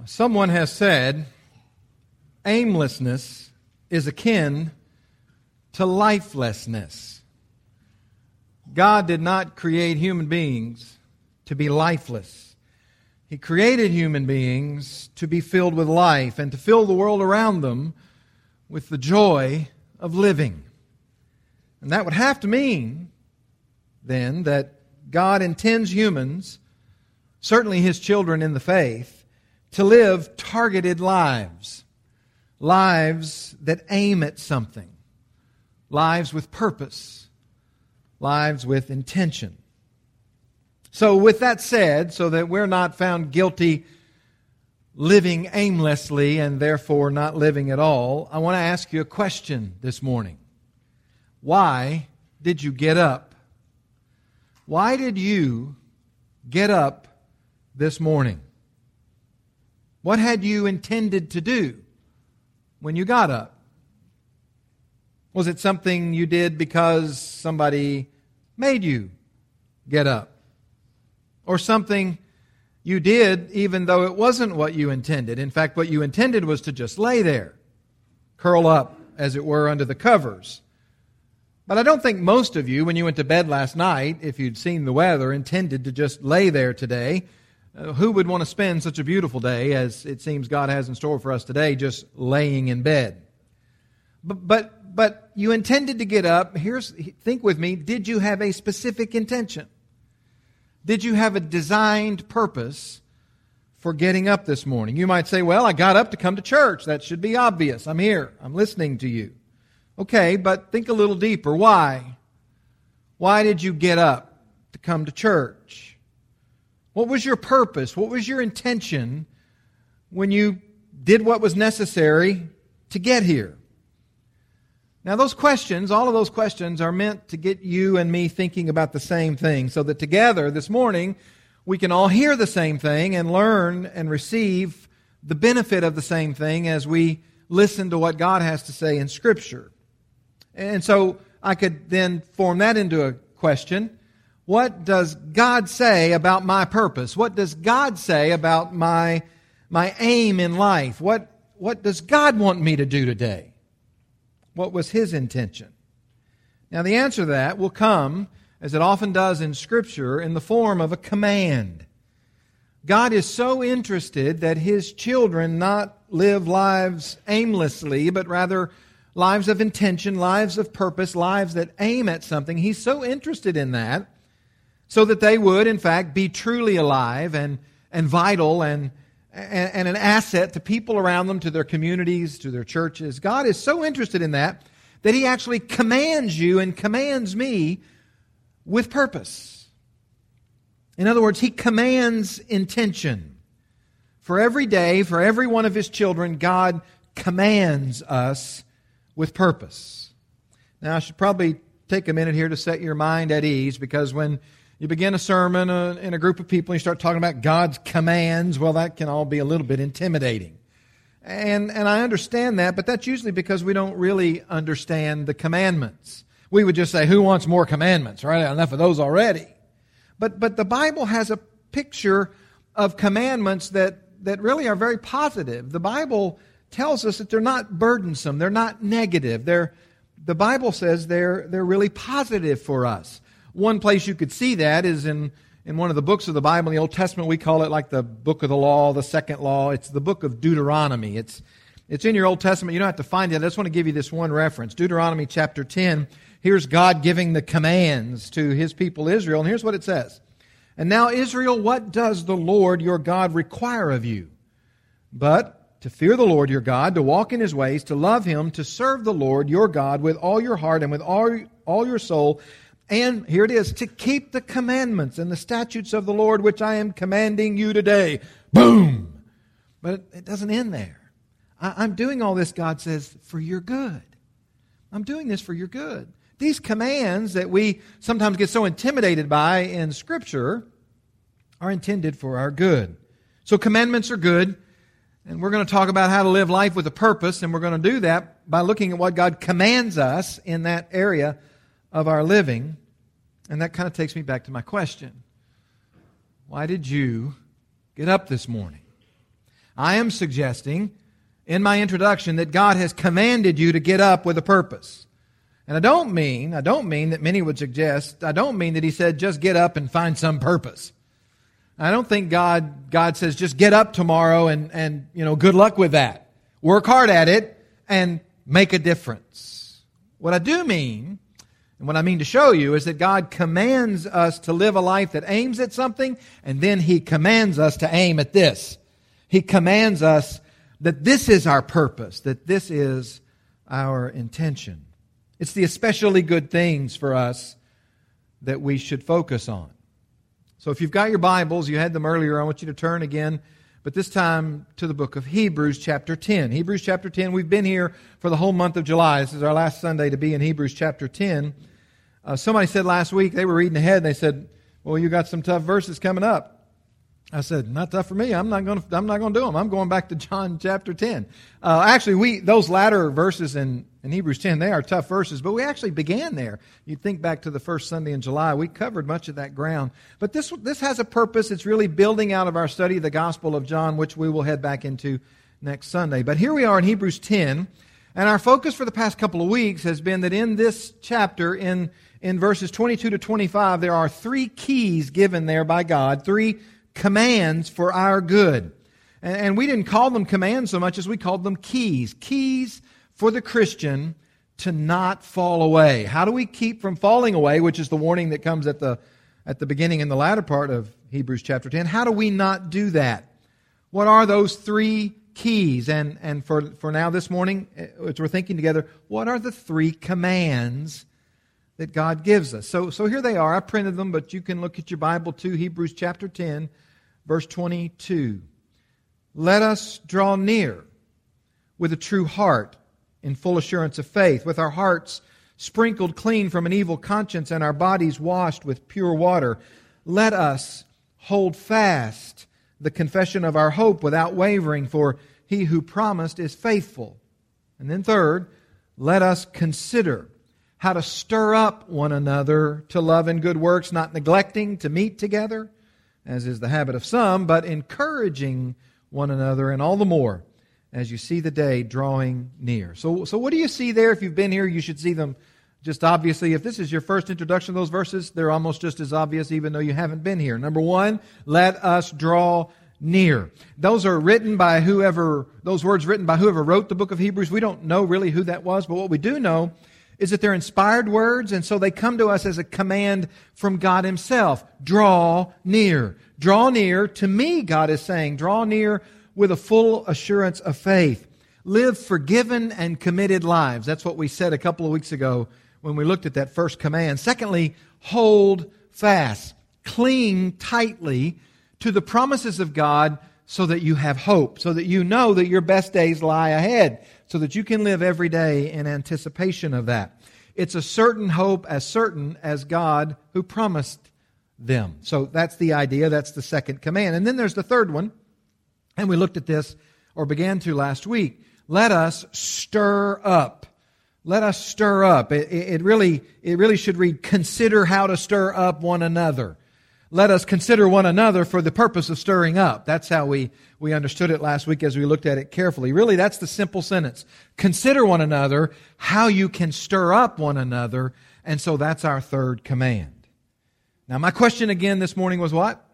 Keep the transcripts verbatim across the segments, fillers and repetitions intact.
Someone has said, aimlessness is akin to lifelessness. God did not create human beings to be lifeless. He created human beings to be filled with life and to fill the world around them with the joy of living. And that would have to mean, then, that God intends humans, certainly His children in the faith, to live targeted lives. Lives that aim at something. Lives with purpose. Lives with intention. So with that said, so that we're not found guilty living aimlessly and therefore not living at all, I want to ask you a question this morning. Why did you get up? Why did you get up this morning? What had you intended to do when you got up? Was it something you did because somebody made you get up? Or something you did even though it wasn't what you intended? In fact, what you intended was to just lay there, curl up, as it were, under the covers. But I don't think most of you, when you went to bed last night, if you'd seen the weather, intended to just lay there today. Uh, who would want to spend such a beautiful day, as it seems God has in store for us today, just laying in bed? But but, but you intended to get up. Here's think with me. Did you have a specific intention? Did you have a designed purpose for getting up this morning? You might say, well, I got up to come to church. That should be obvious. I'm here. I'm listening to you. Okay, but think a little deeper. Why? Why did you get up to come to church? What was your purpose? What was your intention when you did what was necessary to get here? Now those questions, all of those questions are meant to get you and me thinking about the same thing, so that together this morning we can all hear the same thing and learn and receive the benefit of the same thing as we listen to what God has to say in Scripture. And so I could then form that into a question. What does God say about my purpose? What does God say about my, my aim in life? What, what does God want me to do today? What was His intention? Now the answer to that will come, as it often does in Scripture, in the form of a command. God is so interested that His children not live lives aimlessly, but rather lives of intention, lives of purpose, lives that aim at something. He's so interested in that, so that they would, in fact, be truly alive and, and vital and, and, and an asset to people around them, to their communities, to their churches. God is so interested in that, that He actually commands you and commands me with purpose. In other words, He commands intention. For every day, for every one of His children, God commands us with purpose. Now, I should probably take a minute here to set your mind at ease, because when you begin a sermon uh, in a group of people and you start talking about God's commands, well, that can all be a little bit intimidating. And, and I understand that, but that's usually because we don't really understand the commandments. We would just say, who wants more commandments, right? Enough of those already. But, but the Bible has a picture of commandments that, that really are very positive. The Bible tells us that they're not burdensome. They're not negative. They're, the Bible says they're, they're really positive for us. One place you could see that is in, in one of the books of the Bible in the Old Testament. We call it like the book of the law, the second law. It's the book of Deuteronomy. It's, it's in your Old Testament. You don't have to find it. I just want to give you this one reference. Deuteronomy chapter ten. Here's God giving the commands to His people Israel. And here's what it says. And now, Israel, what does the Lord your God require of you? But to fear the Lord your God, to walk in His ways, to love Him, to serve the Lord your God with all your heart and with all, all your soul. And here it is, to keep the commandments and the statutes of the Lord, which I am commanding you today. Boom! But it doesn't end there. I'm doing all this, God says, for your good. I'm doing this for your good. These commands that we sometimes get so intimidated by in Scripture are intended for our good. So commandments are good, and we're going to talk about how to live life with a purpose, and we're going to do that by looking at what God commands us in that area of our living. And that kind of takes me back to my question. Why did you get up this morning? I am suggesting in my introduction that God has commanded you to get up with a purpose. And I don't mean, I don't mean that many would suggest, I don't mean that He said just get up and find some purpose. I don't think God God says just get up tomorrow and, and you know, good luck with that. Work hard at it and make a difference. What I do mean, and what I mean to show you, is that God commands us to live a life that aims at something, and then He commands us to aim at this. He commands us that this is our purpose, that this is our intention. It's the especially good things for us that we should focus on. So if you've got your Bibles, you had them earlier, I want you to turn again, but this time to the book of Hebrews chapter ten. Hebrews chapter ten, we've been here for the whole month of July. This is our last Sunday to be in Hebrews chapter ten. Uh, somebody said last week, they were reading ahead, and they said, well, you got some tough verses coming up. I said, not tough for me. I'm not going to. I'm not going to do them. I'm going back to John chapter ten. Uh, actually, we those latter verses in, in Hebrews ten, they are tough verses, but we actually began there. You think back to the first Sunday in July, we covered much of that ground. But this this has a purpose. It's really building out of our study of the Gospel of John, which we will head back into next Sunday. But here we are in Hebrews ten, and our focus for the past couple of weeks has been that in this chapter, in in verses twenty-two to twenty-five, there are three keys given there by God, three commands for our good. And, and we didn't call them commands so much as we called them keys. Keys for the Christian to not fall away. How do we keep from falling away, which is the warning that comes at the at the beginning and the latter part of Hebrews chapter ten. How do we not do that? What are those three keys? And, and for, for now this morning, as we're thinking together, what are the three commands that God gives us? So, so here they are. I printed them, but you can look at your Bible too. Hebrews chapter ten, verse twenty-two. Let us draw near with a true heart in full assurance of faith, with our hearts sprinkled clean from an evil conscience and our bodies washed with pure water. Let us hold fast the confession of our hope without wavering, for He who promised is faithful. And then third, let us consider how to stir up one another to love and good works, not neglecting to meet together, as is the habit of some, but encouraging one another, and all the more as you see the day drawing near. So, so what do you see there? If you've been here, you should see them just obviously. If this is your first introduction to those verses, they're almost just as obvious even though you haven't been here. Number one, let us draw near. Those are written by whoever, those words written by whoever wrote the book of Hebrews. We don't know really who that was, but what we do know is that they're inspired words, and so they come to us as a command from God Himself. Draw near. Draw near to me, God is saying. Draw near with a full assurance of faith. Live forgiven and committed lives. That's what we said a couple of weeks ago when we looked at that first command. Secondly, hold fast. Cling tightly to the promises of God so that you have hope, so that you know that your best days lie ahead, so that you can live every day in anticipation of that. It's a certain hope, as certain as God who promised them. So that's the idea. That's the second command. And then there's the third one, and we looked at this, or began to last week. Let us stir up. Let us stir up. It, it really, it really should read, consider how to stir up one another. Let us consider one another for the purpose of stirring up. That's how we, we understood it last week as we looked at it carefully. Really, that's the simple sentence. Consider one another, how you can stir up one another. And so that's our third command. Now, my question again this morning was what?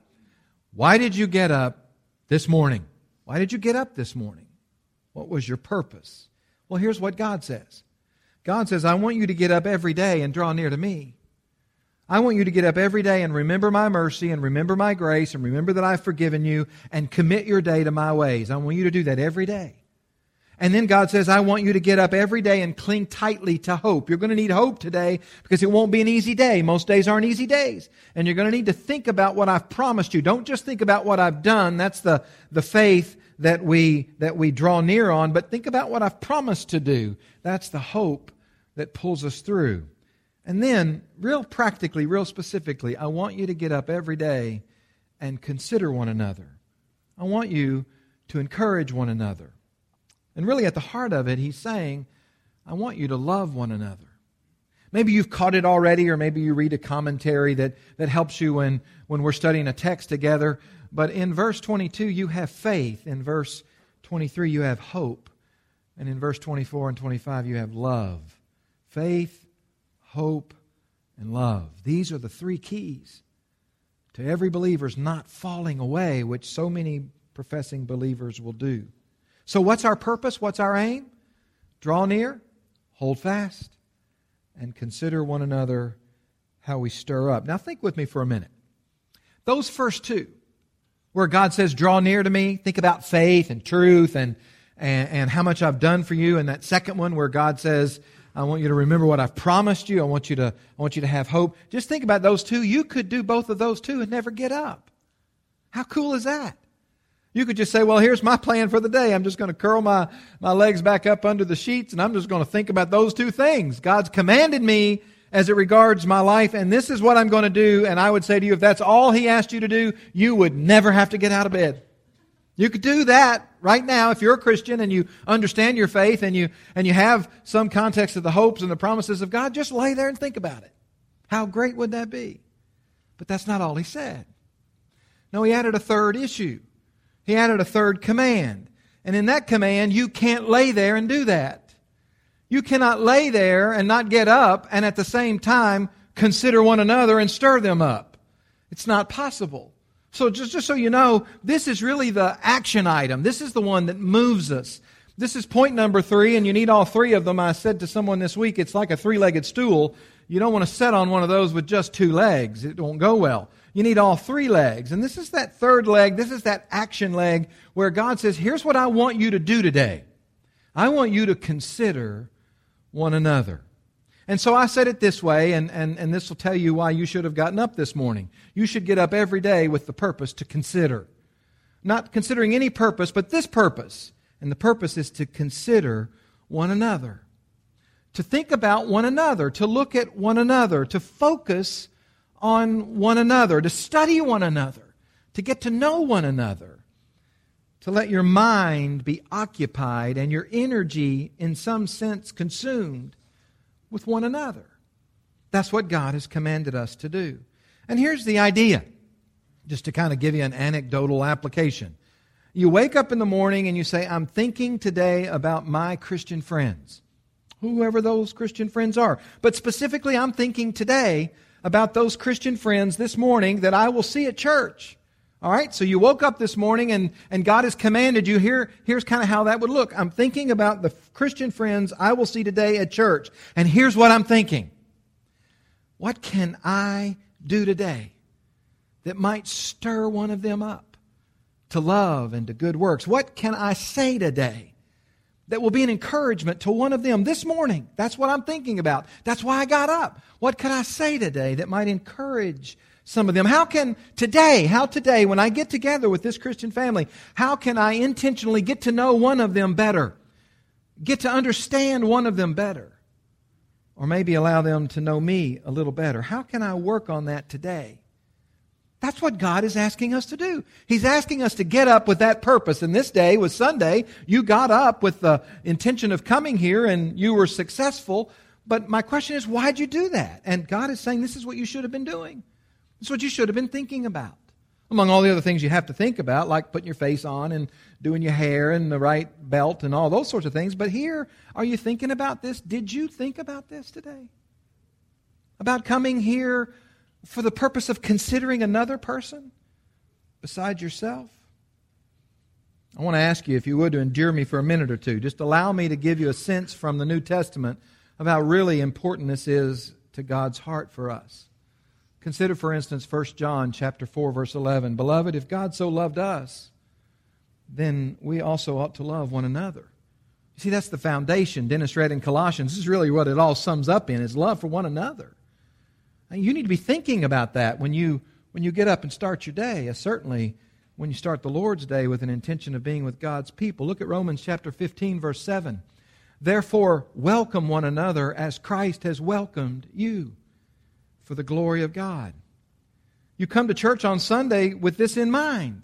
Why did you get up this morning? Why did you get up this morning? What was your purpose? Well, here's what God says. God says, I want you to get up every day and draw near to me. I want you to get up every day and remember my mercy and remember my grace and remember that I've forgiven you and commit your day to my ways. I want you to do that every day. And then God says, I want you to get up every day and cling tightly to hope. You're going to need hope today because it won't be an easy day. Most days aren't easy days. And you're going to need to think about what I've promised you. Don't just think about what I've done. That's the, the faith that we, that we draw near on. But think about what I've promised to do. That's the hope that pulls us through. And then, real practically, real specifically, I want you to get up every day and consider one another. I want you to encourage one another. And really at the heart of it, He's saying, I want you to love one another. Maybe you've caught it already, or maybe you read a commentary that, that helps you when, when we're studying a text together. But in verse twenty-two, you have faith. In verse twenty-three, you have hope. And in verse twenty-four and twenty-five, you have love. Faith, hope, and love. These are the three keys to every believer's not falling away, which so many professing believers will do. So what's our purpose? What's our aim? Draw near, hold fast, and consider one another how we stir up. Now think with me for a minute. Those first two, where God says, draw near to me, think about faith and truth and, and, and how much I've done for you. And that second one where God says, I want you to remember what I've promised you. I want you to, I want you to have hope. Just think about those two. You could do both of those two and never get up. How cool is that? You could just say, well, here's my plan for the day. I'm just going to curl my, my legs back up under the sheets, and I'm just going to think about those two things. God's commanded me as it regards my life, and this is what I'm going to do. And I would say to you, if that's all He asked you to do, you would never have to get out of bed. You could do that right now if you're a Christian and you understand your faith and you and you have some context of the hopes and the promises of God. Just lay there and think about it. How great would that be? But that's not all He said. No, He added a third issue. He added a third command. And in that command, you can't lay there and do that. You cannot lay there and not get up and at the same time consider one another and stir them up. It's not possible. So just, just so you know, this is really the action item. This is the one that moves us. This is point number three, and you need all three of them. I said to someone this week, it's like a three-legged stool. You don't want to sit on one of those with just two legs. It won't go well. You need all three legs. And this is that third leg. This is that action leg where God says, here's what I want you to do today. I want you to consider one another. And so I said it this way, and, and, and this will tell you why you should have gotten up this morning. You should get up every day with the purpose to consider. Not considering any purpose, but this purpose. And the purpose is to consider one another. To think about one another, to look at one another, to focus on one another, to study one another, to get to know one another, to let your mind be occupied and your energy in some sense consumed with one another. That's what God has commanded us to do. And here's the idea, just to kind of give you an anecdotal application. You wake up in the morning and you say, I'm thinking today about my Christian friends, whoever those Christian friends are. But specifically, I'm thinking today about those Christian friends this morning that I will see at church. All right, so you woke up this morning and, and God has commanded you. Here, here's kind of how that would look. I'm thinking about the Christian friends I will see today at church. And here's what I'm thinking. What can I do today that might stir one of them up to love and to good works? What can I say today that will be an encouragement to one of them this morning? That's what I'm thinking about. That's why I got up. What can I say today that might encourage some of them? How can today, how today, when I get together with this Christian family, how can I intentionally get to know one of them better? Get to understand one of them better? Or maybe allow them to know me a little better. How can I work on that today? That's what God is asking us to do. He's asking us to get up with that purpose. And this day was Sunday. You got up with the intention of coming here and you were successful. But my question is, why'd you do that? And God is saying this is what you should have been doing. It's what you should have been thinking about. Among all the other things you have to think about, like putting your face on and doing your hair and the right belt and all those sorts of things. But here, are you thinking about this? Did you think about this today? About coming here for the purpose of considering another person besides yourself? I want to ask you, if you would, to endure me for a minute or two. Just allow me to give you a sense from the New Testament of how really important this is to God's heart for us. Consider, for instance, First John chapter four, verse eleven. Beloved, if God so loved us, then we also ought to love one another. You see, that's the foundation. Dennis read in Colossians. This is really what it all sums up in, is love for one another. And you need to be thinking about that when you when you get up and start your day, uh, certainly when you start the Lord's day with an intention of being with God's people. Look at Romans chapter fifteen, verse seven. Therefore, welcome one another as Christ has welcomed you, for the glory of God. You come to church on Sunday with this in mind.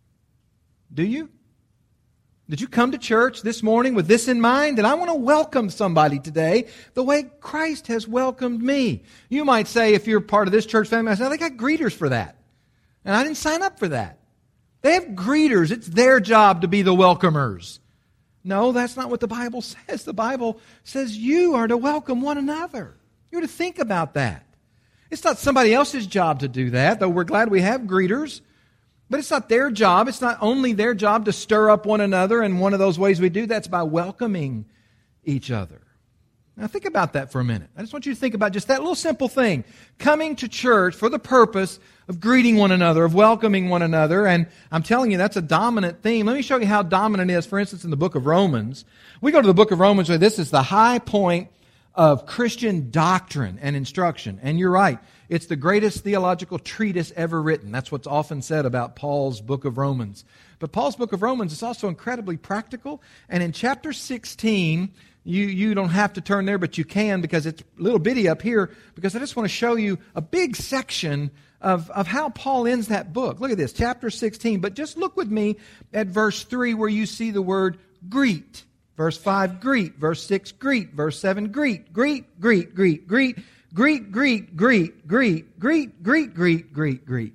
Do you? Did you come to church this morning with this in mind? And I want to welcome somebody today the way Christ has welcomed me. You might say, if you're part of this church family, I say, they got greeters for that. And I didn't sign up for that. They have greeters. It's their job to be the welcomers. No, that's not what the Bible says. The Bible says you are to welcome one another. You're to think about that. It's not somebody else's job to do that, though we're glad we have greeters. But it's not their job. It's not only their job to stir up one another, and one of those ways we do that's by welcoming each other. Now think about that for a minute. I just want you to think about just that little simple thing. Coming to church for the purpose of greeting one another, of welcoming one another. And I'm telling you, that's a dominant theme. Let me show you how dominant it is, for instance, in the book of Romans. We go to the book of Romans where this is the high point of Christian doctrine and instruction. And you're right. It's the greatest theological treatise ever written. That's what's often said about Paul's book of Romans. But Paul's book of Romans is also incredibly practical. And in chapter sixteen, you, you don't have to turn there, but you can because it's a little bitty up here, because I just want to show you a big section of, of how Paul ends that book. Look at this, chapter sixteen. But just look with me at verse three where you see the word greet. Verse five, greet. Verse six, greet. Verse seven, greet. Greet, greet, greet, greet. Greet, greet, greet, greet, greet, greet, greet, greet, greet.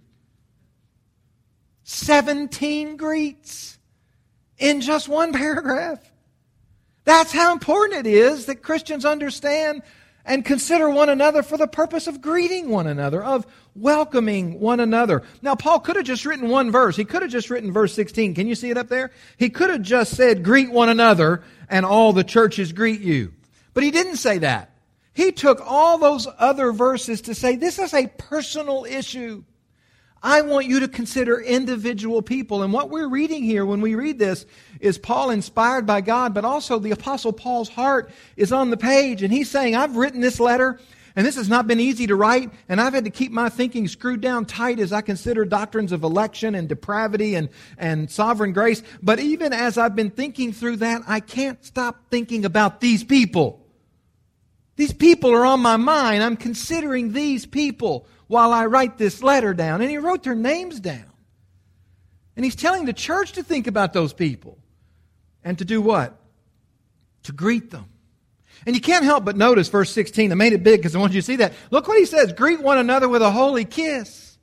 Seventeen greets in just one paragraph. That's how important it is that Christians understand and consider one another for the purpose of greeting one another, of welcoming one another. Now, Paul could have just written one verse. He could have just written verse sixteen. Can you see it up there? He could have just said, greet one another, and all the churches greet you. But he didn't say that. He took all those other verses to say, this is a personal issue. I want you to consider individual people. And what we're reading here when we read this is Paul inspired by God, but also the Apostle Paul's heart is on the page. And he's saying, I've written this letter, and this has not been easy to write, and I've had to keep my thinking screwed down tight as I consider doctrines of election and depravity and, and sovereign grace. But even as I've been thinking through that, I can't stop thinking about these people. These people are on my mind. I'm considering these people while I write this letter down. And he wrote their names down. And he's telling the church to think about those people. And to do what? To greet them. And you can't help but notice verse sixteen. I made it big because I want you to see that. Look what he says. Greet one another with a holy kiss.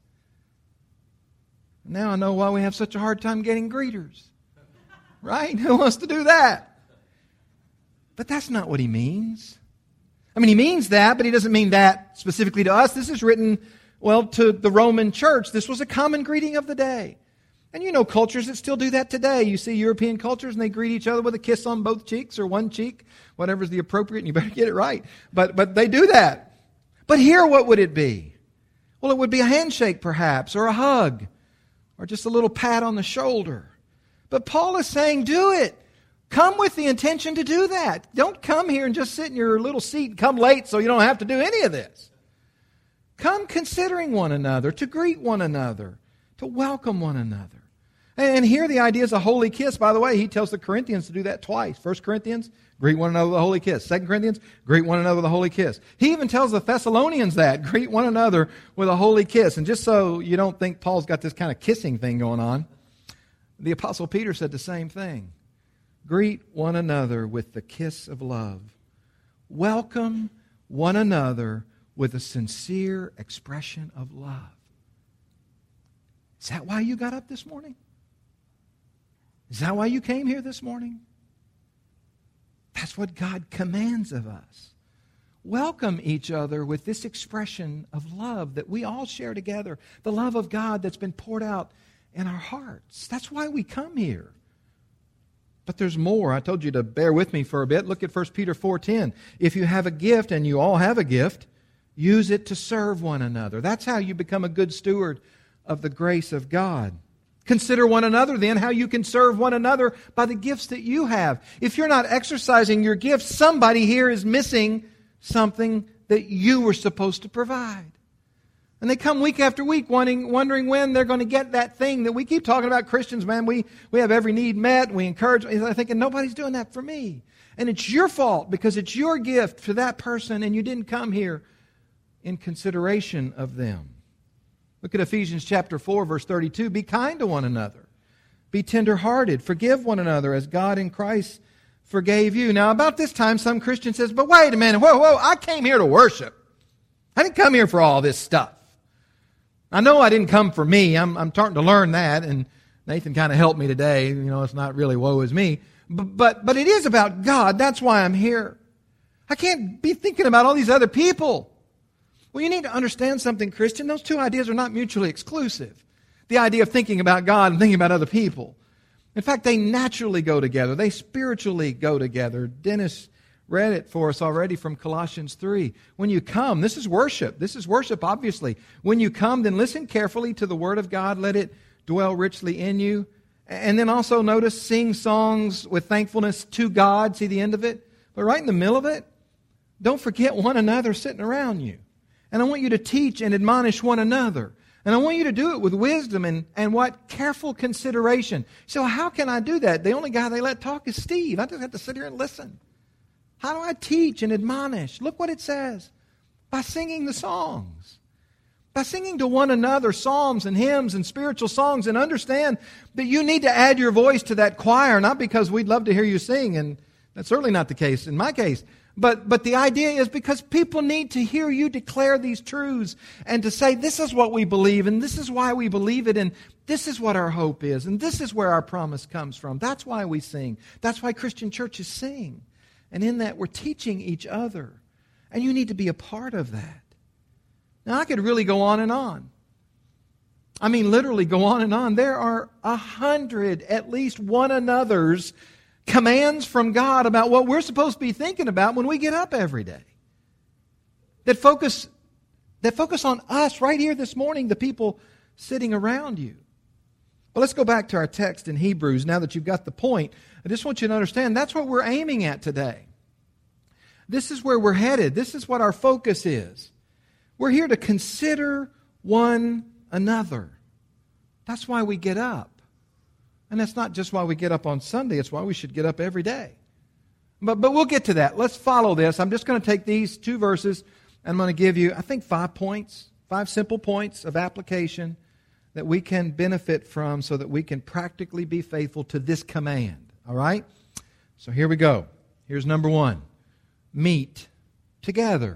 Now I know why we have such a hard time getting greeters. Right? Who wants to do that? But that's not what he means. I mean, he means that, but he doesn't mean that specifically to us. This is written, well, to the Roman church. This was a common greeting of the day. And you know cultures that still do that today. You see European cultures and they greet each other with a kiss on both cheeks or one cheek, whatever's the appropriate, and you better get it right. But, but they do that. But here, what would it be? Well, it would be a handshake perhaps, or a hug, or just a little pat on the shoulder. But Paul is saying, do it. Come with the intention to do that. Don't come here and just sit in your little seat and come late so you don't have to do any of this. Come considering one another, to greet one another, to welcome one another. And here the idea is a holy kiss. By the way, he tells the Corinthians to do that twice. First Corinthians, greet one another with a holy kiss. Second Corinthians, greet one another with a holy kiss. He even tells the Thessalonians that, greet one another with a holy kiss. And just so you don't think Paul's got this kind of kissing thing going on, the Apostle Peter said the same thing. Greet one another with the kiss of love. Welcome one another with a sincere expression of love. Is that why you got up this morning? Is that why you came here this morning? That's what God commands of us. Welcome each other with this expression of love that we all share together. The love of God that's been poured out in our hearts. That's why we come here. But there's more. I told you to bear with me for a bit. Look at First Peter four ten. If you have a gift, and you all have a gift, use it to serve one another. That's how you become a good steward of the grace of God. Consider one another then how you can serve one another by the gifts that you have. If you're not exercising your gifts, somebody here is missing something that you were supposed to provide. And they come week after week wanting, wondering when they're going to get that thing that we keep talking about. Christians, man, we, we have every need met. We encourage. They're thinking, nobody's doing that for me. And it's your fault because it's your gift to that person and you didn't come here in consideration of them. Look at Ephesians chapter four, verse thirty-two. Be kind to one another. Be tenderhearted. Forgive one another as God in Christ forgave you. Now, about this time, some Christian says, but wait a minute. Whoa, whoa, I came here to worship. I didn't come here for all this stuff. I know I didn't come for me. I'm, I'm starting to learn that. And Nathan kind of helped me today. You know, it's not really woe is me. But, but, but it is about God. That's why I'm here. I can't be thinking about all these other people. Well, you need to understand something, Christian. Those two ideas are not mutually exclusive. The idea of thinking about God and thinking about other people. In fact, they naturally go together. They spiritually go together. Dennis read it for us already from Colossians three. When you come, this is worship. This is worship, obviously. When you come, then listen carefully to the Word of God. Let it dwell richly in you. And then also notice, sing songs with thankfulness to God. See the end of it? But right in the middle of it, don't forget one another sitting around you. And I want you to teach and admonish one another. And I want you to do it with wisdom and, and what? Careful consideration. So how can I do that? The only guy they let talk is Steve. I just have to sit here and listen. How do I teach and admonish? Look what it says. By singing the songs. By singing to one another psalms and hymns and spiritual songs, and understand that you need to add your voice to that choir, not because we'd love to hear you sing, and that's certainly not the case in my case. But, but the idea is because people need to hear you declare these truths and to say, this is what we believe, and this is why we believe it, and this is what our hope is, and this is where our promise comes from. That's why we sing. That's why Christian churches sing. And in that, we're teaching each other. And you need to be a part of that. Now, I could really go on and on. I mean, literally go on and on. There are a hundred, at least one another's commands from God about what we're supposed to be thinking about when we get up every day. That focus, that focus on us right here this morning, the people sitting around you. Well, let's go back to our text in Hebrews. Now that you've got the point, I just want you to understand that's what we're aiming at today. This is where we're headed. This is what our focus is. We're here to consider one another. That's why we get up. And that's not just why we get up on Sunday. It's why we should get up every day. But, but we'll get to that. Let's follow this. I'm just going to take these two verses and I'm going to give you, I think, five points, five simple points of application that we can benefit from so that we can practically be faithful to this command. All right? So here we go. Here's number one. Meet together.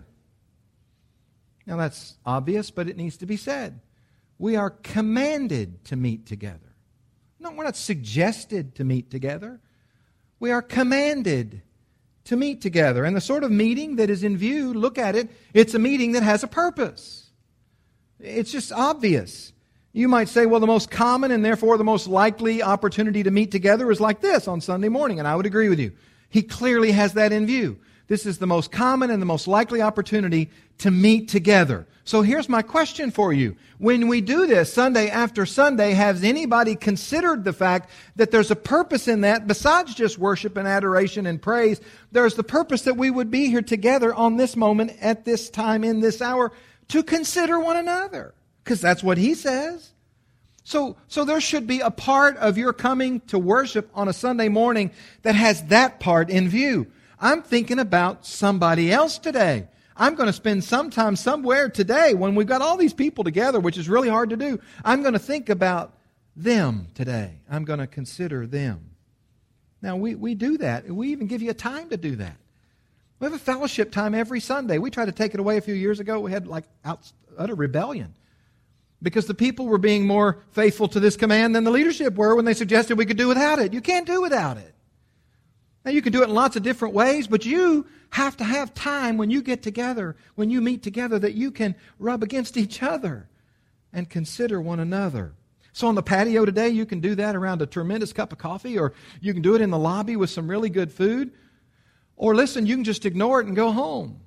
Now that's obvious, but it needs to be said. We are commanded to meet together. No, we're not suggested to meet together. We are commanded to meet together. And the sort of meeting that is in view, look at it, it's a meeting that has a purpose. It's just obvious. You might say, well, the most common and therefore the most likely opportunity to meet together is like this on Sunday morning, and I would agree with you. He clearly has that in view. This is the most common and the most likely opportunity to meet together. So here's my question for you. When we do this Sunday after Sunday, has anybody considered the fact that there's a purpose in that besides just worship and adoration and praise? There's the purpose that we would be here together on this moment, at this time, in this hour, to consider one another. Because that's what he says. So, so there should be a part of your coming to worship on a Sunday morning that has that part in view. I'm thinking about somebody else today. I'm going to spend some time somewhere today when we've got all these people together, which is really hard to do. I'm going to think about them today. I'm going to consider them. Now, we, we do that. We even give you a time to do that. We have a fellowship time every Sunday. We tried to take it away a few years ago. We had like out, utter rebellion because the people were being more faithful to this command than the leadership were when they suggested we could do without it. You can't do without it. Now, you can do it in lots of different ways, but you have to have time when you get together, when you meet together, that you can rub against each other and consider one another. So on the patio today, you can do that around a tremendous cup of coffee, or you can do it in the lobby with some really good food. Or listen, you can just ignore it and go home.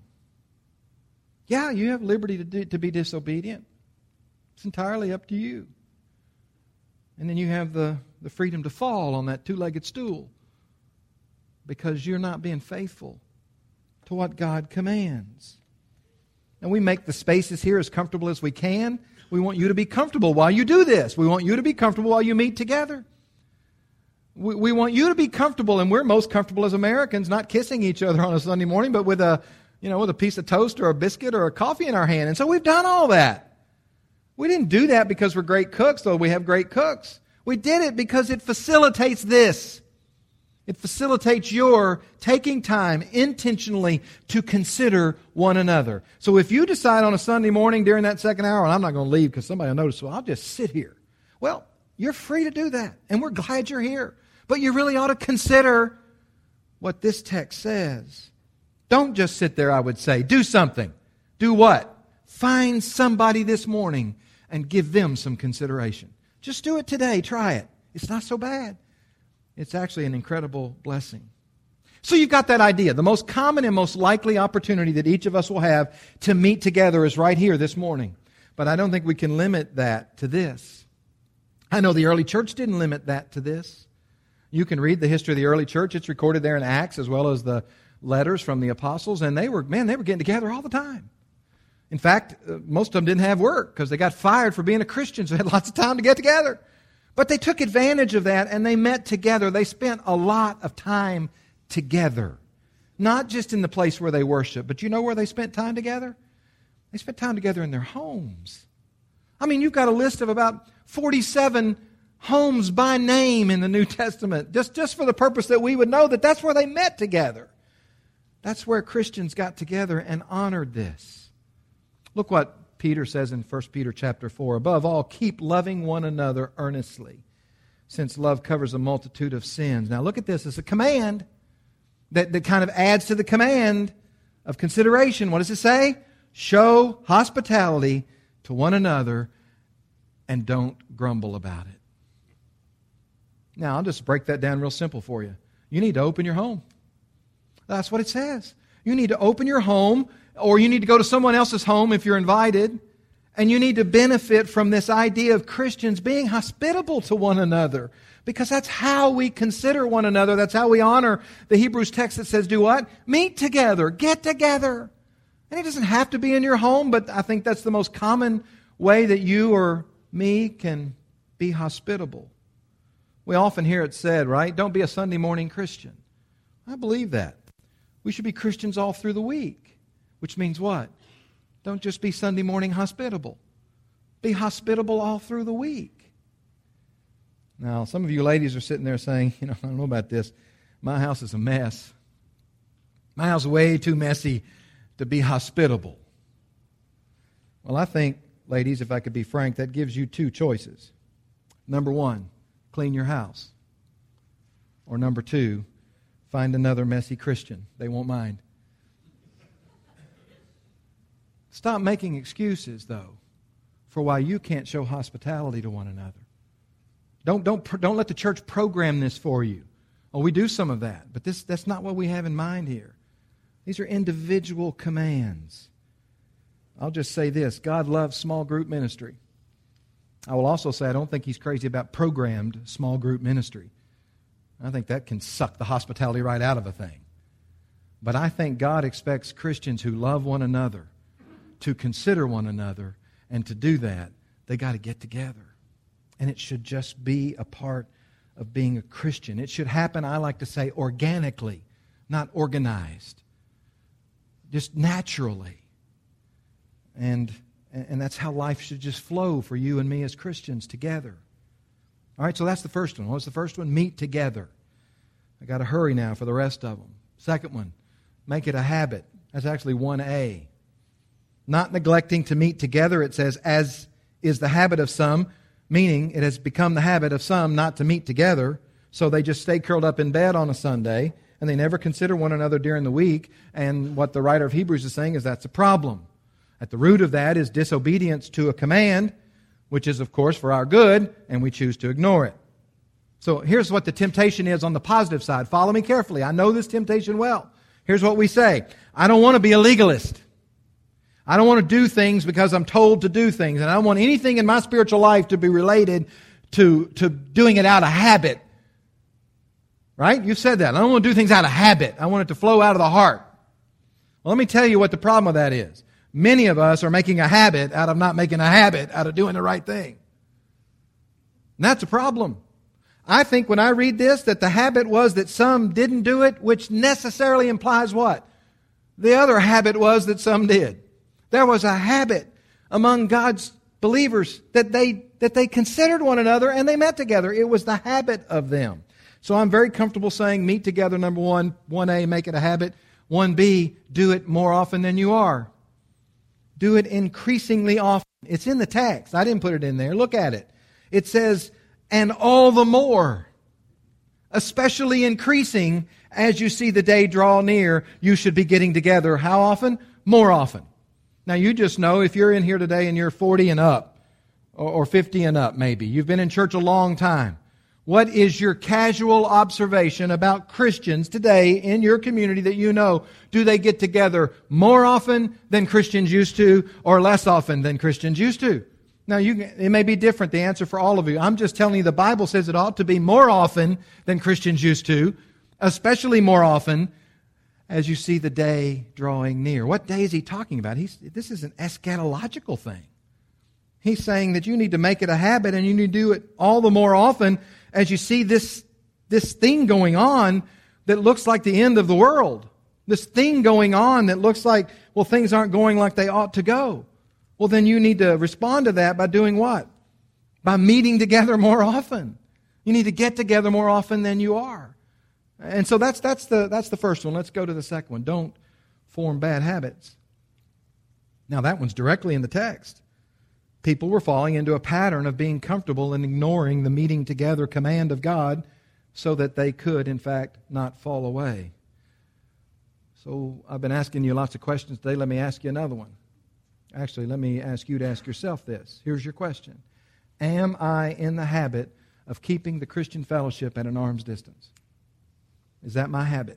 Yeah, you have liberty to, do, to be disobedient. It's entirely up to you. And then you have the, the freedom to fall on that two-legged stool, because you're not being faithful to what God commands. And we make the spaces here as comfortable as we can. We want you to be comfortable while you do this. We want you to be comfortable while you meet together. We, we want you to be comfortable, and we're most comfortable as Americans not kissing each other on a Sunday morning, but with a, you know, with a piece of toast or a biscuit or a coffee in our hand. And so we've done all that. We didn't do that because we're great cooks, though we have great cooks. We did it because it facilitates this. It facilitates your taking time intentionally to consider one another. So if you decide on a Sunday morning during that second hour, and I'm not going to leave because somebody will notice, so I'll just sit here. Well, You're free to do that. And we're glad you're here. But you really ought to consider what this text says. Don't just sit there, I would say. Do something. Do what? Find somebody this morning and give them some consideration. Just do it today. Try it. It's not so bad. It's actually an incredible blessing. So you've got that idea. The most common and most likely opportunity that each of us will have to meet together is right here this morning. But I don't think we can limit that to this. I know the early church didn't limit that to this. You can read the history of the early church. It's recorded there in Acts as well as the letters from the apostles. And they were, man, they were getting together all the time. In fact, most of them didn't have work because they got fired for being a Christian, so they had lots of time to get together. But they took advantage of that and they met together. They spent a lot of time together. Not just in the place where they worship, but you know where they spent time together? They spent time together in their homes. I mean, you've got a list of about forty-seven homes by name in the New Testament, just, just for the purpose that we would know that that's where they met together. That's where Christians got together and honored this. Look what Peter says in First Peter chapter four. Above all, keep loving one another earnestly, since love covers a multitude of sins. Now look at this. It's a command that, that kind of adds to the command of consideration. What does it say? Show hospitality to one another and don't grumble about it. Now, I'll just break that down real simple for you. You need to open your home. That's what it says. You need to open your home, or you need to go to someone else's home if you're invited, and you need to benefit from this idea of Christians being hospitable to one another, because that's how we consider one another. That's how we honor the Hebrews text that says, do what? Meet together, get together. And it doesn't have to be in your home, but I think that's the most common way that you or me can be hospitable. We often hear it said, right? Don't be a Sunday morning Christian. I believe that. We should be Christians all through the week, which means what? Don't just be Sunday morning hospitable. Be hospitable all through the week. Now, some of you ladies are sitting there saying, you know, I don't know about this. My house is a mess. My house is way too messy to be hospitable. Well, I think, ladies, if I could be frank, that gives you two choices. Number one, clean your house. Or number two, find another messy Christian. They won't mind. Stop making excuses, though, for why you can't show hospitality to one another. Don't, don't, don't let the church program this for you. Oh, we do some of that, but this, that's not what we have in mind here. These are individual commands. I'll just say this. God loves small group ministry. I will also say I don't think He's crazy about programmed small group ministry. I think that can suck the hospitality right out of a thing. But I think God expects Christians who love one another to consider one another, and to do that, they got to get together. And it should just be a part of being a Christian. It should happen, I like to say, organically, not organized. Just naturally. And, and that's how life should just flow for you and me as Christians together. All right, so that's the first one. What's the first one? Meet together. I got to hurry now for the rest of them. Second one, make it a habit. That's actually one A. Not neglecting to meet together, it says, as is the habit of some, meaning it has become the habit of some not to meet together, so they just stay curled up in bed on a Sunday, and they never consider one another during the week. And what the writer of Hebrews is saying is that's a problem. At the root of that is disobedience to a command, which is, of course, for our good, and we choose to ignore it. So here's what the temptation is on the positive side. Follow me carefully. I know this temptation well. Here's what we say. I don't want to be a legalist. I don't want to do things because I'm told to do things. And I don't want anything in my spiritual life to be related to, to doing it out of habit. Right? You've said that. I don't want to do things out of habit. I want it to flow out of the heart. Well, let me tell you what the problem with that is. Many of us are making a habit out of not making a habit out of doing the right thing. And that's a problem. I think when I read this that the habit was that some didn't do it, which necessarily implies what? The other habit was that some did. There was a habit among God's believers that they that they considered one another and they met together. It was the habit of them. So I'm very comfortable saying meet together, number one. one A, make it a habit. one B, do it more often than you are. Do it increasingly often. It's in the text. I didn't put it in there. Look at it. It says, and all the more, especially increasing as you see the day draw near, you should be getting together. How often? More often. Now you just know if you're in here today and you're forty and up, or fifty and up maybe, you've been in church a long time. What is your casual observation about Christians today in your community that you know? Do they get together more often than Christians used to, or less often than Christians used to? Now, you, it may be different, the answer for all of you. I'm just telling you the Bible says it ought to be more often than Christians used to, especially more often as you see the day drawing near. What day is he talking about? He's, this is an eschatological thing. He's saying that you need to make it a habit and you need to do it all the more often as you see this, this thing going on that looks like the end of the world. This thing going on that looks like, well, things aren't going like they ought to go. Well, then you need to respond to that by doing what? By meeting together more often. You need to get together more often than you are. And so that's, that's, the, that's the first one. Let's go to the second one. Don't form bad habits. Now, that one's directly in the text. People were falling into a pattern of being comfortable and ignoring the meeting together command of God so that they could, in fact, not fall away. So I've been asking you lots of questions today. Let me ask you another one. Actually, let me ask you to ask yourself this. Here's your question. Am I in the habit of keeping the Christian fellowship at an arm's distance? Is that my habit?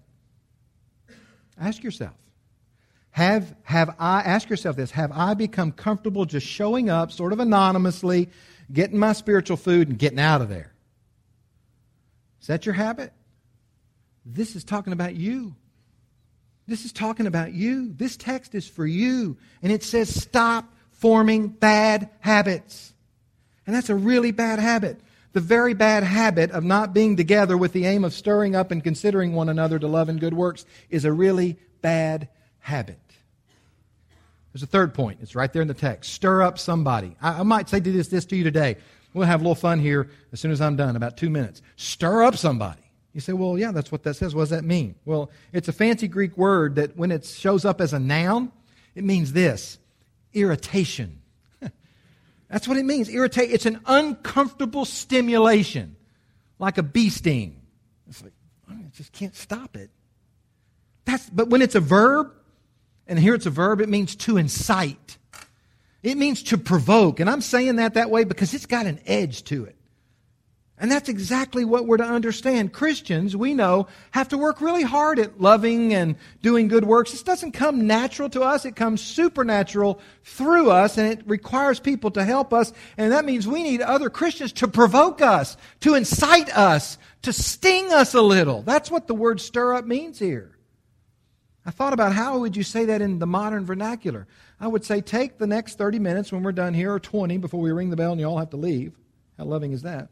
Ask yourself. Have, have I, ask yourself this, have I become comfortable just showing up sort of anonymously, getting my spiritual food and getting out of there? Is that your habit? This is talking about you. This is talking about you. This text is for you. And it says stop forming bad habits. And that's a really bad habit. The very bad habit of not being together with the aim of stirring up and considering one another to love and good works is a really bad habit. There's a third point. It's right there in the text. Stir up somebody. I, I might say this, this to you today. We'll have a little fun here as soon as I'm done, about two minutes. Stir up somebody. You say, well, yeah, that's what that says. What does that mean? Well, it's a fancy Greek word that when it shows up as a noun, it means this, irritation. That's what it means, irritate. It's an uncomfortable stimulation, like a bee sting. It's like, I just can't stop it. That's, but when it's a verb, and here it's a verb, it means to incite. It means to provoke. And I'm saying that that way because it's got an edge to it. And that's exactly what we're to understand. Christians, we know, have to work really hard at loving and doing good works. This doesn't come natural to us. It comes supernatural through us, and it requires people to help us. And that means we need other Christians to provoke us, to incite us, to sting us a little. That's what the word stir up means here. I thought about how would you say that in the modern vernacular. I would say take the next thirty minutes when we're done here, or twenty before we ring the bell and you all have to leave. How loving is that?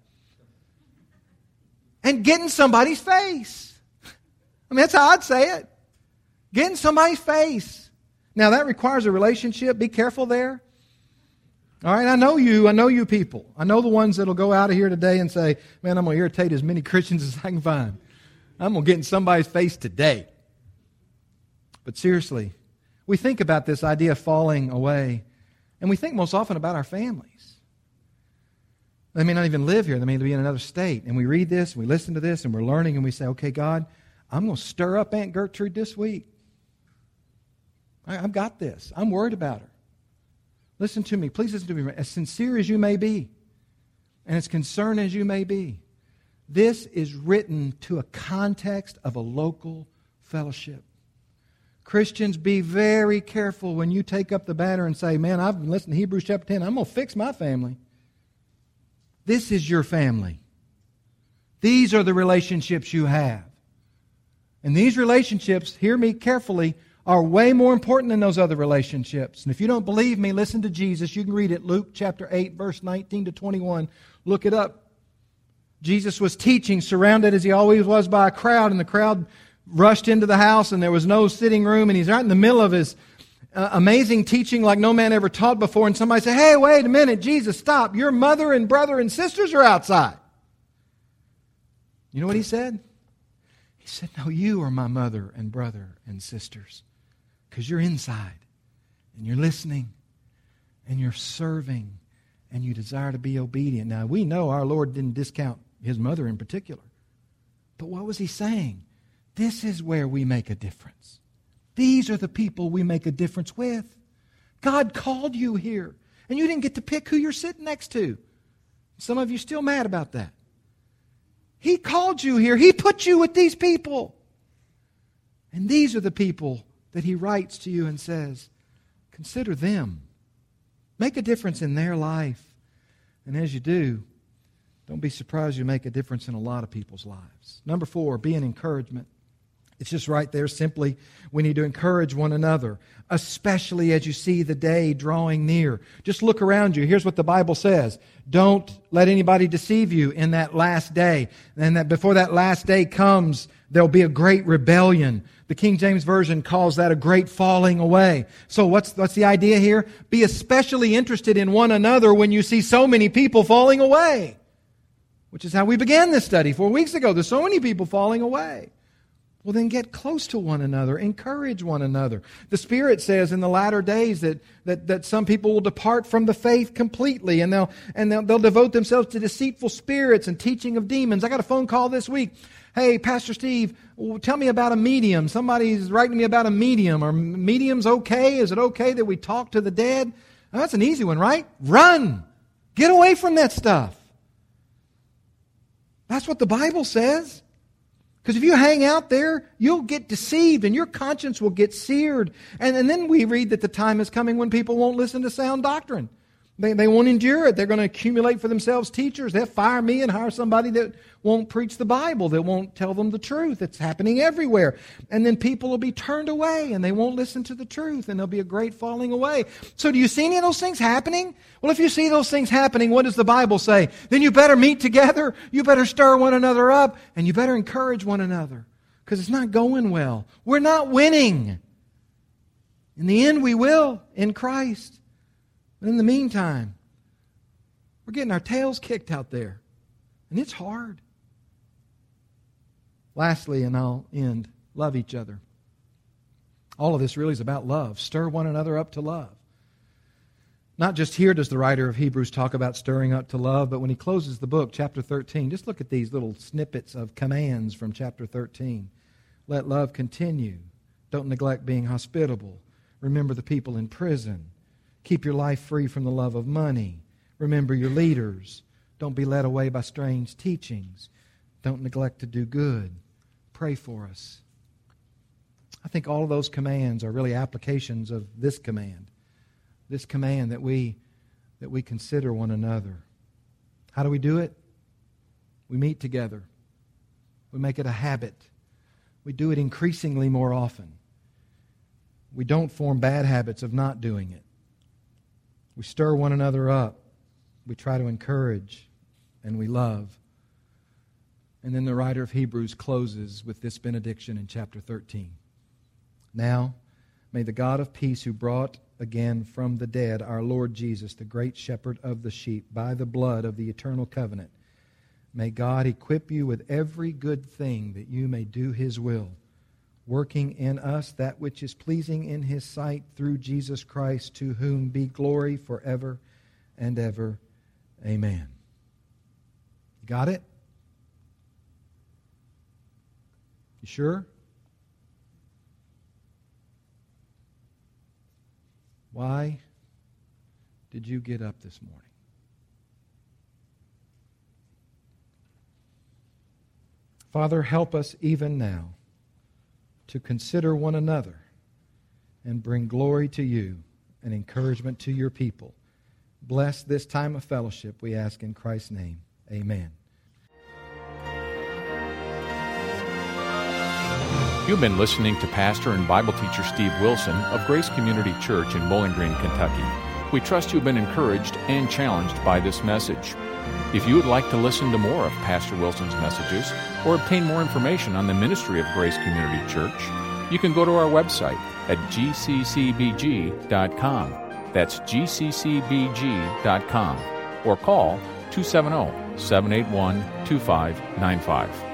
And get in somebody's face. I mean, that's how I'd say it. Get in somebody's face. Now, that requires a relationship. Be careful there. All right, I know you. I know you people. I know the ones that will go out of here today and say, man, I'm going to irritate as many Christians as I can find. I'm going to get in somebody's face today. But seriously, we think about this idea of falling away, and we think most often about our families. They may not even live here. They may be in another state. And we read this, and we listen to this, and we're learning, and we say, okay, God, I'm going to stir up Aunt Gertrude this week. I, I've got this. I'm worried about her. Listen to me. Please listen to me. As sincere as you may be, and as concerned as you may be, this is written to a context of a local fellowship. Christians, be very careful when you take up the banner and say, man, I've been listening to Hebrews chapter ten. I'm going to fix my family. This is your family. These are the relationships you have. And these relationships, hear me carefully, are way more important than those other relationships. And if you don't believe me, listen to Jesus. You can read it, Luke chapter eight, verse nineteen to twenty-one. Look it up. Jesus was teaching, surrounded as he always was by a crowd, and the crowd rushed into the house, and there was no sitting room, and he's right in the middle of his Uh, amazing teaching like no man ever taught before, and somebody said, hey, wait a minute, Jesus, stop. Your mother and brother and sisters are outside. You know what he said? He said, no, you are my mother and brother and sisters because you're inside, and you're listening, and you're serving, and you desire to be obedient. Now, we know our Lord didn't discount his mother in particular. But what was he saying? This is where we make a difference. These are the people we make a difference with. God called you here, and you didn't get to pick who you're sitting next to. Some of you still mad about that. He called you here. He put you with these people. And these are the people that he writes to you and says, consider them. Make a difference in their life. And as you do, don't be surprised you make a difference in a lot of people's lives. Number four, be an encouragement. It's just right there. Simply, we need to encourage one another, especially as you see the day drawing near. Just look around you. Here's what the Bible says. Don't let anybody deceive you in that last day. And that before that last day comes, there'll be a great rebellion. The King James Version calls that a great falling away. So what's, what's the idea here? Be especially interested in one another when you see so many people falling away. Which is how we began this study four weeks ago. There's so many people falling away. Well, then get close to one another. Encourage one another. The Spirit says in the latter days that, that, that some people will depart from the faith completely, and they'll and they'll, they'll devote themselves to deceitful spirits and teaching of demons. I got a phone call this week. Hey, Pastor Steve, tell me about a medium. Somebody's writing me about a medium. Are mediums okay? Is it okay that we talk to the dead? Oh, that's an easy one, right? Run! Get away from that stuff. That's what the Bible says. Because if you hang out there, you'll get deceived and your conscience will get seared. And, and then we read that the time is coming when people won't listen to sound doctrine. They, they won't endure it. They're going to accumulate for themselves teachers. They'll fire me and hire somebody that won't preach the Bible, that won't tell them the truth. It's happening everywhere. And then people will be turned away and they won't listen to the truth, and there'll be a great falling away. So do you see any of those things happening? Well, if you see those things happening, what does the Bible say? Then you better meet together, you better stir one another up, and you better encourage one another, because it's not going well. We're not winning. In the end, we will in Christ. But in the meantime, we're getting our tails kicked out there. And it's hard. Lastly, and I'll end, love each other. All of this really is about love. Stir one another up to love. Not just here does the writer of Hebrews talk about stirring up to love, but when he closes the book, chapter thirteen, just look at these little snippets of commands from chapter thirteen. Let love continue. Don't neglect being hospitable. Remember the people in prison. Keep your life free from the love of money. Remember your leaders. Don't be led away by strange teachings. Don't neglect to do good. Pray for us. I think all of those commands are really applications of this command. This command that we that we consider one another. How do we do it? We meet together. We make it a habit. We do it increasingly more often. We don't form bad habits of not doing it. We stir one another up. We try to encourage, and we love. And then the writer of Hebrews closes with this benediction in chapter thirteen. Now, may the God of peace, who brought again from the dead our Lord Jesus, the great shepherd of the sheep, by the blood of the eternal covenant, may God equip you with every good thing that you may do His will, working in us that which is pleasing in His sight through Jesus Christ, to whom be glory forever and ever. Amen. Got it? You sure? Why did you get up this morning? Father, help us even now to consider one another and bring glory to you and encouragement to your people. Bless this time of fellowship, we ask in Christ's name. Amen. You've been listening to Pastor and Bible teacher Steve Wilson of Grace Community Church in Bowling Green, Kentucky. We trust you've been encouraged and challenged by this message. If you would like to listen to more of Pastor Wilson's messages or obtain more information on the ministry of Grace Community Church, you can go to our website at g c c b g dot com. That's g c c b g dot com. Or call two seven zero, seven eight one, two five nine five.